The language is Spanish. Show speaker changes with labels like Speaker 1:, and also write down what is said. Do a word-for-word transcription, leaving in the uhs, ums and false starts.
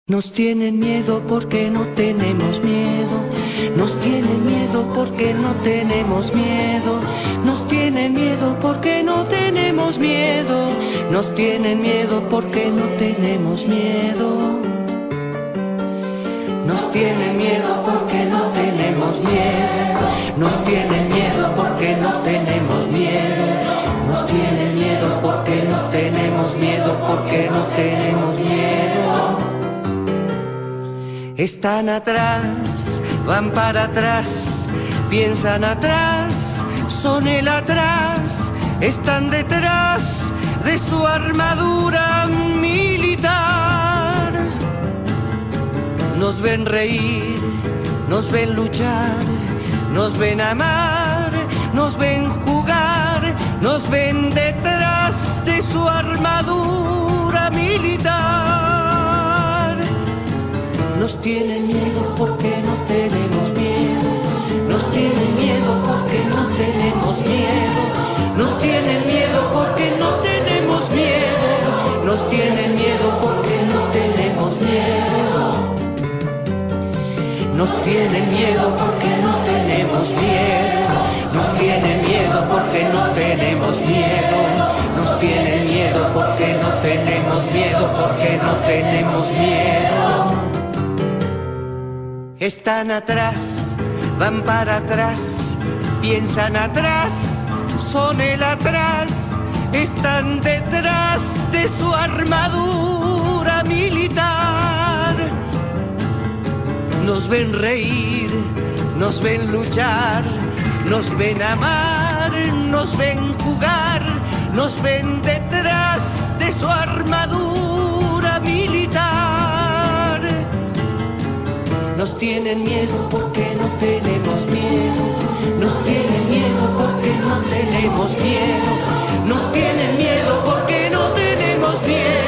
Speaker 1: Nos tienen miedo porque no tenemos miedo. Nos tienen miedo porque no tenemos miedo. Nos tienen miedo porque no tenemos miedo. Nos tienen miedo porque no tenemos miedo. Nos tienen miedo porque no tenemos miedo. Nos tienen miedo porque no tenemos miedo. Nos tienen miedo porque no tenemos miedo, porque no tenemos miedo. Están atrás, van para atrás, piensan atrás, son el atrás, están detrás de su armadura militar. Nos ven reír, nos ven luchar, nos ven amar, nos ven jugar, nos ven detrás de su armadura militar. Nos tienen miedo porque no tenemos miedo. Nos tienen miedo porque no tenemos miedo. Nos tienen miedo porque no tenemos miedo. Nos tienen miedo porque no tenemos miedo. Nos tienen miedo porque no tenemos miedo. Nos tienen miedo porque no tenemos miedo. Nos tienen miedo porque no tenemos miedo, porque no tenemos miedo. Están atrás, van para atrás, piensan atrás, son el atrás, están detrás de su armadura militar. Nos ven reír, nos ven luchar, nos ven amar, nos ven jugar, nos ven detrás de su armadura militar. Nos tienen miedo porque no tenemos miedo. Nos tienen miedo porque no tenemos miedo. Nos tienen miedo porque no tenemos miedo.